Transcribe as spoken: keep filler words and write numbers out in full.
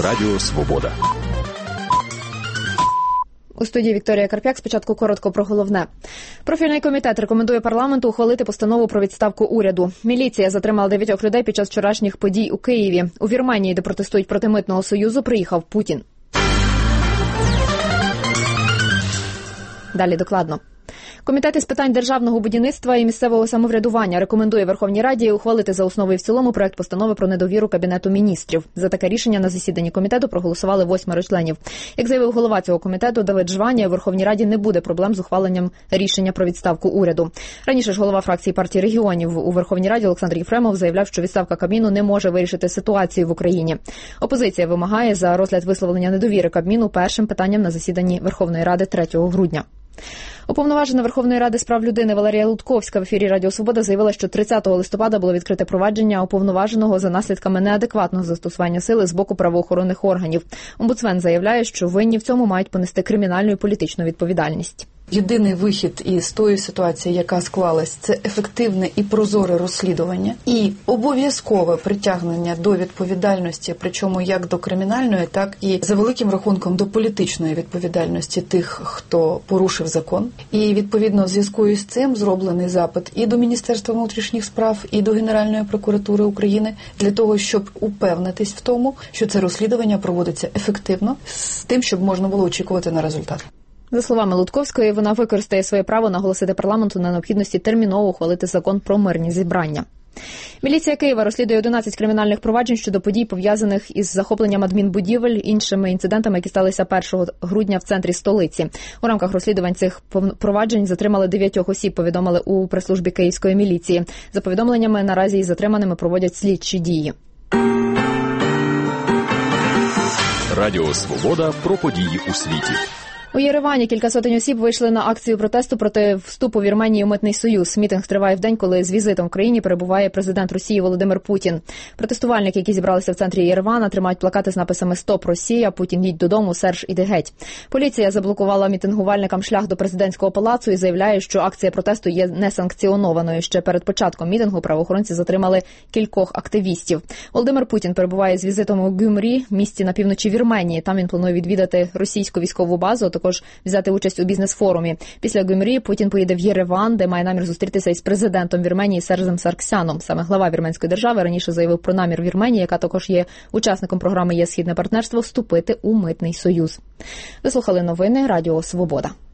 Радіо Свобода. У студії Вікторія Карп'як. Спочатку коротко про головне. Профільний комітет рекомендує парламенту ухвалити постанову про відставку уряду. Міліція затримала дев'ятьох людей під час вчорашніх подій у Києві. У Вірменії, де протестують проти Митного союзу, приїхав Путін. Далі докладно. Комітет із питань державного будівництва і місцевого самоврядування рекомендує Верховній Раді ухвалити за основу і в цілому проект постанови про недовіру Кабінету міністрів. За таке рішення на засіданні комітету проголосували восьмеро членів. Як заявив голова цього комітету Давид Жванія, у Верховній Раді не буде проблем з ухваленням рішення про відставку уряду. Раніше ж голова фракції партії регіонів у Верховній Раді Олександр Єфремов заявляв, що відставка Кабміну не може вирішити ситуацію в Україні. Опозиція вимагає за розгляд висловлення недовіри Кабміну першим питанням на засіданні Верховної Ради третього грудня. Уповноважена Верховної Ради з прав людини Валерія Лутковська в ефірі Радіо Свобода заявила, що тридцятого листопада було відкрите провадження уповноваженого за наслідками неадекватного застосування сили з боку правоохоронних органів. Омбудсмен заявляє, що винні в цьому мають понести кримінальну і політичну відповідальність. Єдиний вихід із тої ситуації, яка склалась, це ефективне і прозоре розслідування і обов'язкове притягнення до відповідальності, причому як до кримінальної, так і за великим рахунком до політичної відповідальності тих, хто порушив закон. І відповідно в зв'язку із цим зроблений запит і до Міністерства внутрішніх справ, і до Генеральної прокуратури України для того, щоб упевнитись в тому, що це розслідування проводиться ефективно, з тим, щоб можна було очікувати на результат. За словами Лутковської, вона використає своє право наголосити парламенту на необхідності терміново ухвалити закон про мирні зібрання. Міліція Києва розслідує одинадцять кримінальних проваджень щодо подій, пов'язаних із захопленням адмінбудівель, іншими інцидентами, які сталися першого грудня в центрі столиці. У рамках розслідувань цих проваджень затримали дев'ятьох осіб, повідомили у прес-службі Київської міліції. За повідомленнями, наразі із затриманими проводять слідчі дії. Радіо Свобода про події у світі. У Єревані кілька сотень осіб вийшли на акцію протесту проти вступу Вірменії у Митний союз. Мітинг триває в день, коли з візитом в країні перебуває президент Росії Володимир Путін. Протестувальники, які зібралися в центрі Єревана, тримають плакати з написами «Стоп, Росія! Путін, їдь додому! Серж, іди геть!». Поліція заблокувала мітингувальникам шлях до президентського палацу і заявляє, що акція протесту є несанкціонованою. Ще перед початком мітингу правоохоронці затримали кількох активістів. Володимир Путін перебуває з візитом у Гюмрі, місті на півночі Вірменії. Там він планує відвідати російську військову базу, також взяти участь у бізнес-форумі. Після Гюмрі Путін поїде в Єреван, де має намір зустрітися із президентом Вірменії Сержем Сарксяном. Саме глава вірменської держави раніше заявив про намір Вірменії, яка також є учасником програми «Є Східне партнерство», вступити у Митний союз. Ви слухали новини Радіо Свобода.